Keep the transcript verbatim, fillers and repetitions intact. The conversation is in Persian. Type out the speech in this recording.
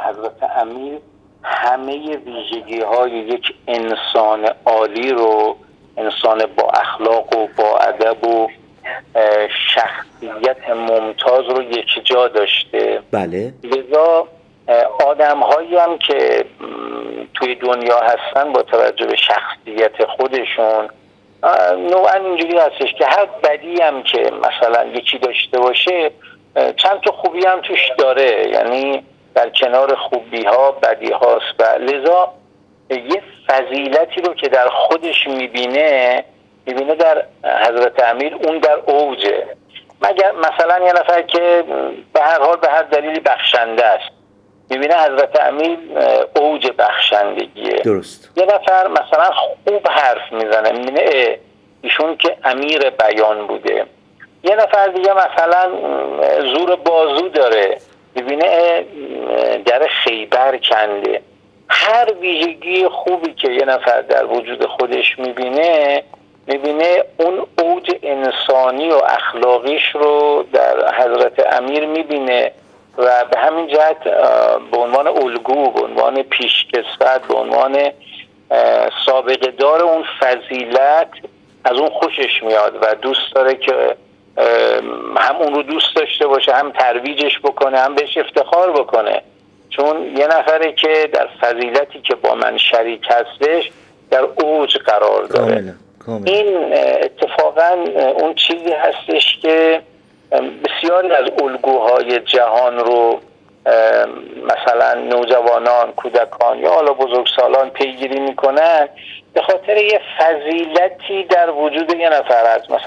حضرت امیر همه ویژگی های یک انسان عالی رو، انسان با اخلاق و با ادب و شخصیت ممتاز رو یک جا داشته. بله. لذا آدم هایی هم که توی دنیا هستن با توجه به شخصیت خودشون نوعا اینجوری هستش که هر بدی هم که مثلا یکی داشته باشه چند تا خوبی هم توش داره، یعنی در کنار خوبی ها بدی هاست و لذا یه فضیلتی رو که در خودش میبینه میبینه در حضرت امیر اون در اوجه. مگر مثلا یه نفر که به هر حال به هر دلیلی بخشنده است میبینه حضرت امیر اوج بخشندگیه. درست. یه نفر مثلا خوب حرف میزنه میبینه ایشون که امیر بیان بوده. یه نفر دیگه مثلا زور بازو داره میبینه در خیبر کنده. هر ویژگی خوبی که یه نفر در وجود خودش میبینه میبینه اون اوج انسانی و اخلاقیش رو در حضرت امیر میبینه و به همین جهت به عنوان الگو، به عنوان پیشکسوت، به عنوان سابقه دار اون فضیلت از اون خوشش میاد و دوست داره که هم اون رو دوست داشته باشه، هم ترویجش بکنه، هم بهش افتخار بکنه، چون یه نفره که در فضیلتی که با من شریک هستش در اوج قرار داره. کاملا. کاملا. این اتفاقا اون چیزی هستش که بسیاری از الگوهای جهان رو مثلا نوجوانان، کودکان یا حالا بزرگسالان پیگیری میکنن به خاطر یه فضیلتی در وجود یه نفر هست. مثلا